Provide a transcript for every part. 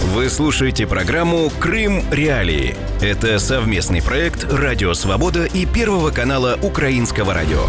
Вы слушаете программу «Крым Реалии». Это совместный проект «Радио Свобода» и Первого канала Украинского радио.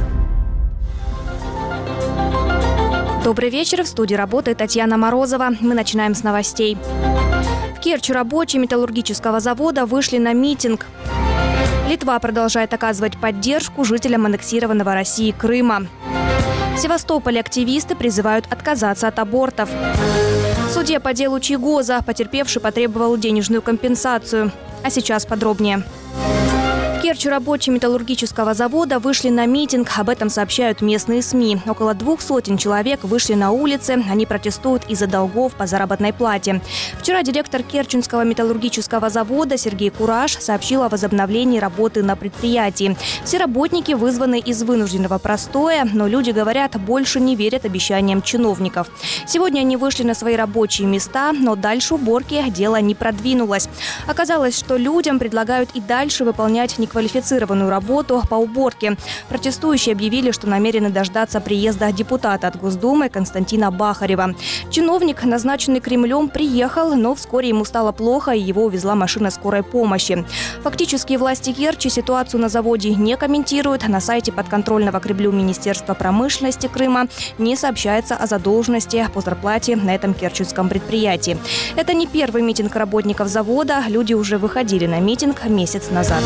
Добрый вечер. В студии работает Татьяна Морозова. Мы начинаем с новостей. В Керчи рабочие металлургического завода вышли на митинг. Литва продолжает оказывать поддержку жителям аннексированного Россией Крыма. В Севастополе активисты призывают отказаться от абортов. В суде по делу Чийгоза потерпевший потребовал денежную компенсацию. А сейчас подробнее. В Керчи рабочие металлургического завода вышли на митинг. Об этом сообщают местные СМИ. Около 200 человек вышли на улицы. Они протестуют из-за долгов по заработной плате. Вчера директор Керченского металлургического завода Сергей Кураж сообщил о возобновлении работы на предприятии. Все работники вызваны из вынужденного простоя, но люди, говорят, больше не верят обещаниям чиновников. Сегодня они вышли на свои рабочие места, но дальше уборки дело не продвинулось. Оказалось, что людям предлагают и дальше выполнять неквалифицированную работу по уборке. Протестующие объявили, что намерены дождаться приезда депутата от Госдумы Константина Бахарева. Чиновник, назначенный Кремлем, приехал, но вскоре ему стало плохо, и его увезла машина скорой помощи. Фактически власти Керчи ситуацию на заводе не комментируют. На сайте подконтрольного Кремлю Министерства промышленности Крыма не сообщается о задолженности по зарплате на этом керченском предприятии. Это не первый митинг работников завода. Люди уже выходили на митинг месяц назад.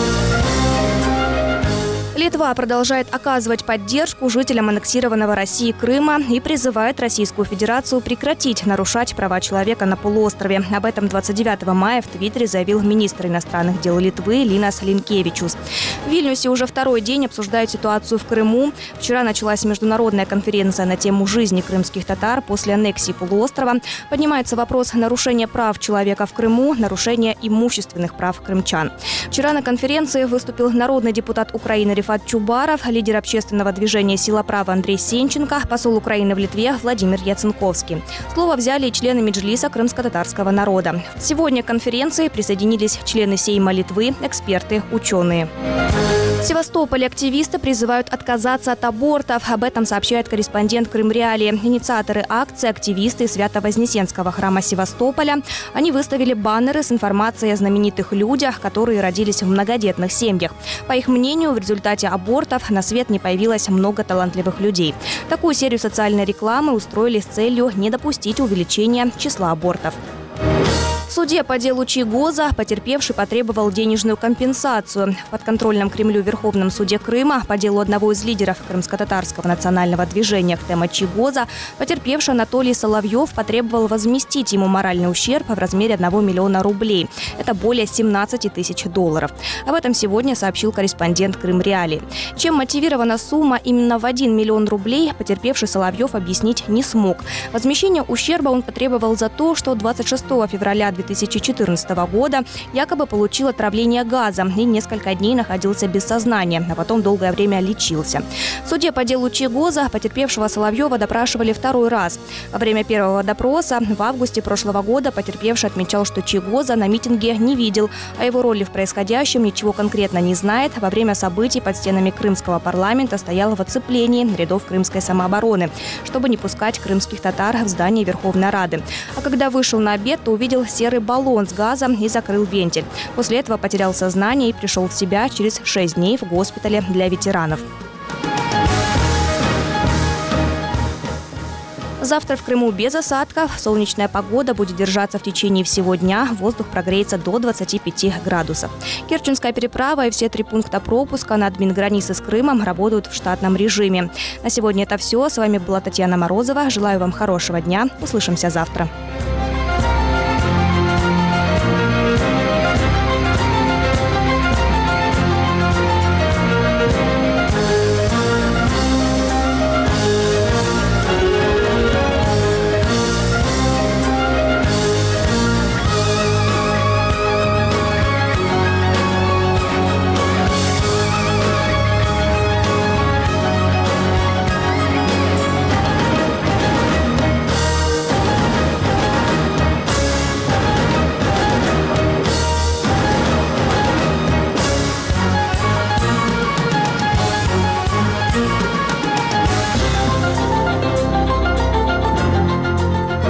Литва продолжает оказывать поддержку жителям аннексированного Россией Крыма и призывает Российскую Федерацию прекратить нарушать права человека на полуострове. Об этом 29 мая в Твиттере заявил министр иностранных дел Литвы Линас Линкевичус. В Вильнюсе уже второй день обсуждают ситуацию в Крыму. Вчера началась международная конференция на тему жизни крымских татар после аннексии полуострова. Поднимается вопрос нарушения прав человека в Крыму, нарушения имущественных прав крымчан. Вчера на конференции выступил народный депутат Украины Рифат Чубаров, лидер общественного движения «Сила права» Андрей Сенченко, посол Украины в Литве Владимир Яценковский. Слово взяли и члены Меджлиса крымско-татарского народа. Сегодня к конференции присоединились члены Сейма Литвы, эксперты, ученые. В Севастополе активисты призывают отказаться от абортов. Об этом сообщает корреспондент Крым Реалии. Инициаторы акции – активисты Свято-Вознесенского храма Севастополя. Они выставили баннеры с информацией о знаменитых людях, которые родились в многодетных семьях. По их мнению, в результате абортов на свет не появилось много талантливых людей. Такую серию социальной рекламы устроили с целью не допустить увеличения числа абортов. В суде по делу Чийгоза потерпевший потребовал денежную компенсацию. В подконтрольном Кремлю Верховном суде Крыма по делу одного из лидеров крымско-татарского национального движения «Ктема Чийгоза» потерпевший Анатолий Соловьев потребовал возместить ему моральный ущерб в размере 1 миллиона рублей. Это более 17 тысяч долларов. Об этом сегодня сообщил корреспондент Крым Реалии. Чем мотивирована сумма именно в 1 миллион рублей, потерпевший Соловьев объяснить не смог. Возмещение ущерба он потребовал за то, что 26 февраля 2014 года якобы получил отравление газом и несколько дней находился без сознания, а потом долгое время лечился. В суде по делу Чийгоза потерпевшего Соловьева допрашивали второй раз. Во время первого допроса в августе прошлого года потерпевший отмечал, что Чийгоза на митинге не видел, а его роли в происходящем ничего конкретно не знает. Во время событий под стенами крымского парламента стоял в оцеплении рядов крымской самообороны, чтобы не пускать крымских татар в здание Верховной Рады. А когда вышел на обед, то увидел серый баллон с газом и закрыл вентиль. После этого потерял сознание и пришел в себя через 6 дней в госпитале для ветеранов. Завтра в Крыму без осадков. Солнечная погода будет держаться в течение всего дня. Воздух прогреется до 25 градусов. Керченская переправа и все 3 пункта пропуска на админгранице с Крымом работают в штатном режиме. На сегодня это все. С вами была Татьяна Морозова. Желаю вам хорошего дня. Услышимся завтра.